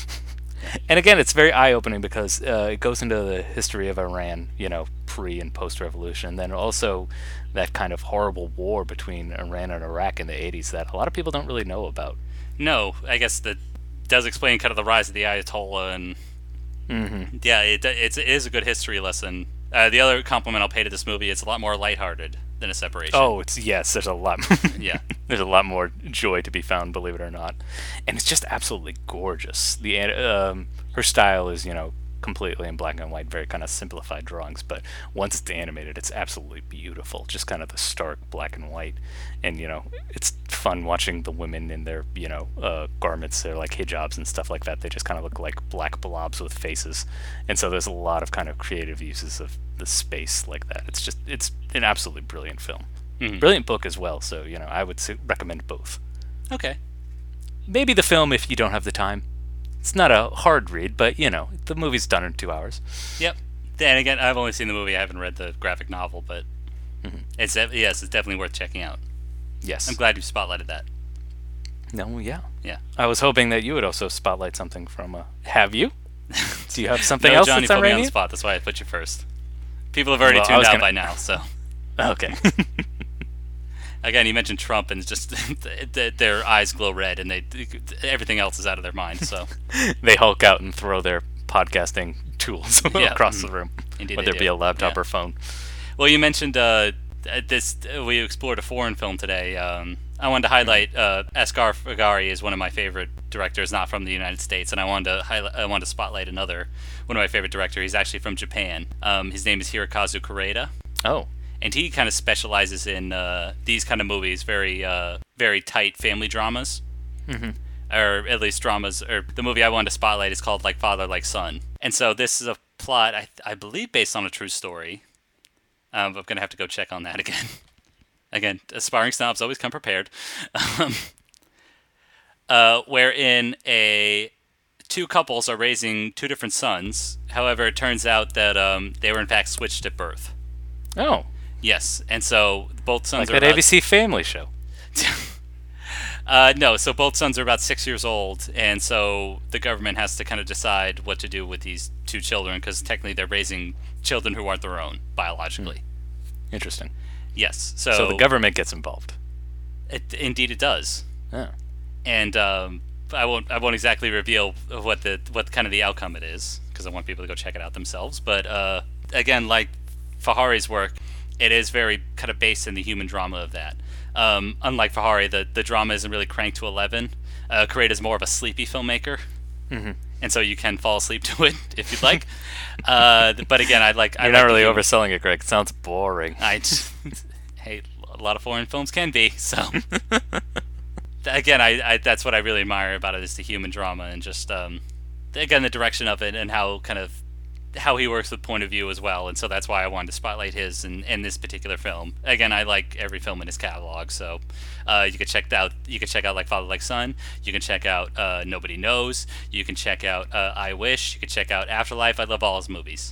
And again, it's very eye-opening because uh, it goes into the history of Iran, you know, pre and post-revolution, and then also that kind of horrible war between Iran and Iraq in the eighties that a lot of people don't really know about. No, I guess that does explain kind of the rise of the Ayatollah, and Mm-hmm. yeah, it, it's, it is a good history lesson. Uh, the other compliment I'll pay to this movie, it's a lot more lighthearted than A Separation. Oh, it's yes. There's a lot. Yeah. There's a lot more joy to be found, believe it or not, and it's just absolutely gorgeous. The an- um, her style is, you know, completely in black and white, very kind of simplified drawings. But once it's animated, it's absolutely beautiful. Just kind of the stark black and white, and you know, it's fun watching the women in their, you know, uh, garments. They're like hijabs and stuff like that. They just kind of look like black blobs with faces, and so there's a lot of kind of creative uses of the space like that. It's just it's an absolutely brilliant film. Mhm. Brilliant book as well, so you know I would su- recommend both. Okay. Maybe the film if you don't have the time. It's not a hard read, but you know the movie's done in two hours. Yep. And again, I've only seen the movie. I haven't read the graphic novel, but Mhm. it's def- yes, it's definitely worth checking out. Yes. I'm glad you spotlighted that. No, yeah. Yeah. I was hoping that you would also spotlight something from. Uh, have you? Do you have something No, else John, you that's put me on the Iranian? spot. That's why I put you first. People have already Well, I tuned was out gonna- by now, so Okay. again, you mentioned Trump, and it's just th- th- their eyes glow red, and they everything else is out of their mind. So They hulk out and throw their podcasting tools Yeah. across Mhm. the room, Indeed whether they it be do. a laptop Yeah. or phone. Well, you mentioned uh, this. Uh, we explored a foreign film today. Um, I wanted to highlight uh, Asghar Farhadi is one of my favorite directors, not from the United States, and I wanted to highlight. I wanted to spotlight another one of my favorite directors. He's actually from Japan. Um, his name is Hirokazu Koreeda, Oh, and he kind of specializes in uh, these kind of movies, very uh, very tight family dramas. Mm-hmm. Or at least dramas, or the movie I wanted to spotlight is called Like Father, Like Son. And so this is a plot, I, I believe, based on a true story. Um, but I'm going to have to go check on that again. Again, aspiring snobs always come prepared. Um, uh, wherein a two couples are raising two different sons. However, it turns out that um, they were in fact switched at birth. oh, Yes, and so both sons like are that about- A B C Family show. Uh, no, so both sons are about six years old, and so the government has to kind of decide what to do with these two children, because technically they're raising children who aren't their own, biologically. Interesting. Yes, so, So the government gets involved. It, indeed it does. Oh. And um, I won't I won't exactly reveal what the what kind of the outcome it is, because I want people to go check it out themselves. But uh, again, like Fahari's work, it is very kind of based in the human drama of that. Um, unlike Fahari, the, the drama isn't really cranked to eleven. Uh, Koreeda is more of a sleepy filmmaker, Mm-hmm. and so you can fall asleep to it if you'd like. uh, but again, I like. I You're like not the really humor. overselling it, Greg. It sounds boring. I just, hey, a lot of foreign films can be. So again, I, I that's what I really admire about it is the human drama and just um, again the direction of it and how kind of how he works with point of view as well. And so that's why I wanted to spotlight his in, in this particular film. Again, I like every film in his catalog, so uh, you can check out you can check out Like Father Like Son. You can check out uh, Nobody Knows. You can check out uh, I Wish. You can check out Afterlife. I love all his movies.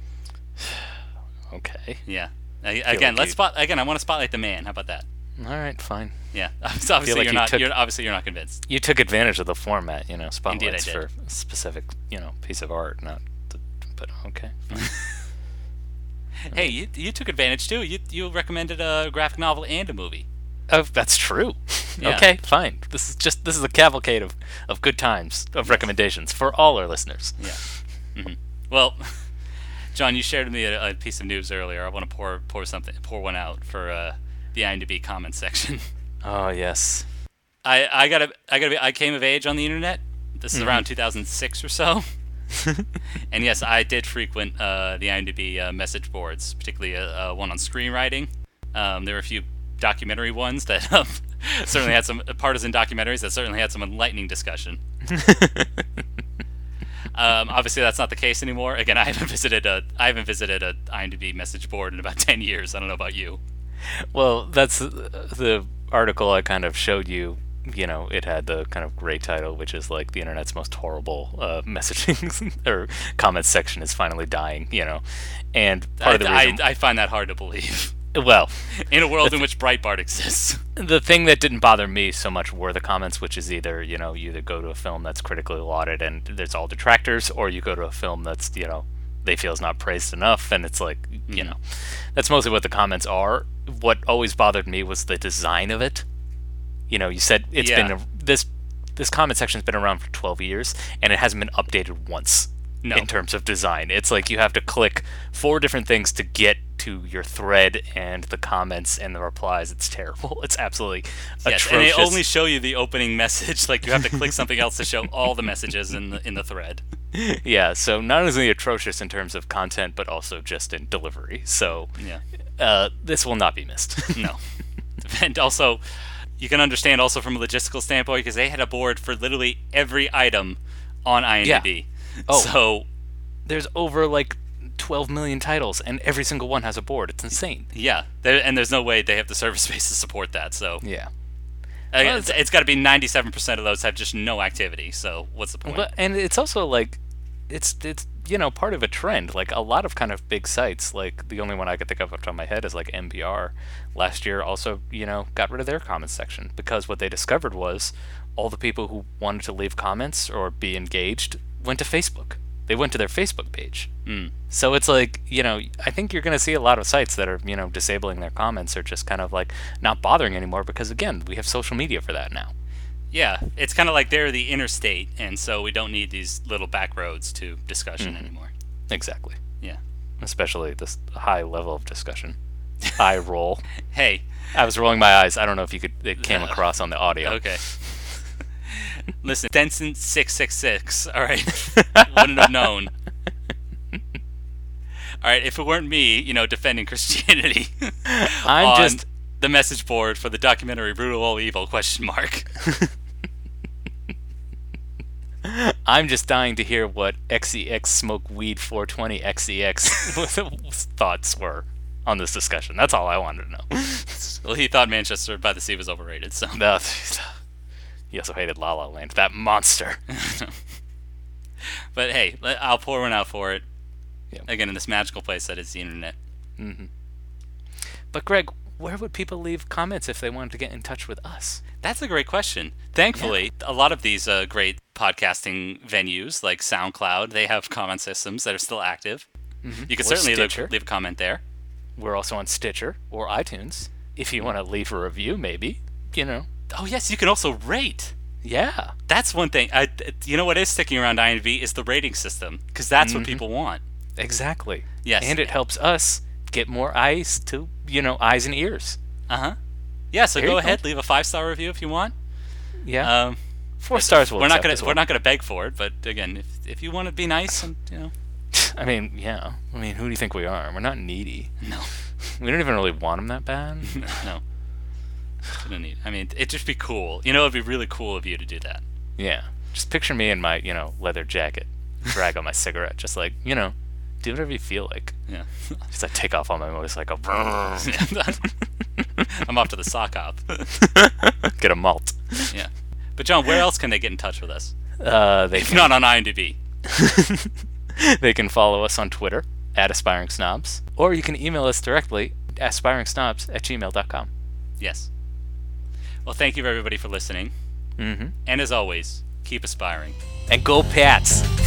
Okay. Yeah. I, again, like let's you- spot. Again, I want to spotlight the man. How about that? All right, fine. Yeah. So obviously like you're you not. took- You're obviously you're not convinced. You took advantage of the format, you know, spotlights I for did. a specific, you know, piece of art, not. The, but okay. fine. Hey, you, you took advantage too. You you recommended a graphic novel and a movie. Oh, that's true. Yeah. Okay, fine. This is just this is a cavalcade of, of good times of recommendations for all our listeners. Yeah. hmm Well, John, you shared with me a, a piece of news earlier. I want to pour pour something pour one out for uh, the IMDb comments section. Oh yes. I I gotta I gotta be I came of age on the internet. This is around two thousand six or so. And yes, I did frequent uh, the IMDb uh, message boards, particularly uh, uh, one on screenwriting. Um, there were a few documentary ones that um, certainly had some partisan documentaries that certainly had some enlightening discussion. Um, obviously, that's not the case anymore. Again, I haven't visited a I haven't visited a IMDb message board in about ten years. I don't know about you. Well, that's uh, the article I kind of showed you. You know, it had the kind of great title, which is like the internet's most horrible uh, messaging or comments section is finally dying. You know, and part I, of the reason, I, I find that hard to believe. well, In a world in which Breitbart exists. the thing that didn't bother me so much were the comments, which is either, you know, you either go to a film that's critically lauded and there's all detractors, or you go to a film that's, you know, they feel is not praised enough, and it's like, you know, that's mostly what the comments are. What always bothered me was the design of it. You know, you said it's Yeah. been, a, this this comment section's been around for twelve years, and it hasn't been updated once. No. In terms of design. It's like you have to click four different things to get to your thread and the comments and the replies. It's terrible. It's absolutely Yes, atrocious. and they only show you the opening message. Like, you have to click something else to show all the messages in the in the thread. Yeah, so not only atrocious in terms of content, but also just in delivery. So Yeah. uh, this will not be missed. No. And also, you can understand also from a logistical standpoint, because they had a board for literally every item on IMDb. Oh. So, There's over like twelve million titles, and every single one has a board. It's insane. yeah. There, and there's no way they have the server space to support that. So, Yeah. uh, Well, it's, it's got to be ninety-seven percent of those have just no activity. So, what's the point? But, and it's also like, it's it's you know part of a trend. Like a lot of kind of big sites, like the only one I could think of off the top of my head is like N P R. Last year, also you know got rid of their comments section because what they discovered was all the people who wanted to leave comments or be engaged went to Facebook. They went to their Facebook page. Mm. So it's like, you know, I think you're going to see a lot of sites that are, you know, disabling their comments or just kind of like not bothering anymore because, again, we have social media for that now. Yeah, it's kind of like they're the interstate, and so we don't need these little back roads to discussion Mhm. anymore. Exactly. Yeah. Especially this high level of discussion. Eye roll. Hey, I was rolling my eyes. I don't know if you could, it came across on the audio. okay. Listen, Denson six six six, all right? Wouldn't have known. All right, if it weren't me, you know, defending Christianity I'm on just, the message board for the documentary Brutal All Evil, question mark. I'm just dying to hear what X E X Smoke Weed four twenty X E X thoughts were on this discussion. That's all I wanted to know. Well, he thought Manchester by the Sea was overrated, so. No, he also hated La La Land. That monster. But hey, let- I'll pour one out for it. Yeah. Again, in this magical place that is the internet. But Greg, where would people leave comments if they wanted to get in touch with us? That's a great question. Thankfully, a lot of these uh, great podcasting venues, like SoundCloud, they have comment systems that are still active. You can Or certainly leave, Stitcher. leave a comment there. We're also on Stitcher or iTunes. If you want to leave a review, maybe, you know. Oh, yes, you can also rate. Yeah. That's one thing. I, you know what is sticking around IMDb is the rating system, because that's what people want. Exactly. Yes. And it helps us get more eyes to, you know, eyes and ears. Uh-huh. Yeah, so There go you go. ahead, leave a five-star review if you want. Yeah. Um, Four stars will we're not accept gonna as well. we're not gonna beg for it, but again, if if you want to be nice, and you know, I mean, yeah. I mean, who do you think we are? We're not needy. no, We don't even really want them that bad. no, we don't need. I mean, it'd just be cool. You know, it'd be really cool of you to do that. Yeah. Just picture me in my, you know, leather jacket, drag on my cigarette, just like, you know, do whatever you feel like. Yeah. Just like take off on my motorcycle. I'm off to the sock hop. Get a malt. Yeah. But John, where else can they get in touch with us? Uh, they If can, not on IMDb. they can follow us on Twitter at Aspiring Snobs, or you can email us directly aspiring snobs at gmail dot com. Yes. Well, thank you everybody for listening, Mm-hmm. and as always, keep aspiring. And go Pats!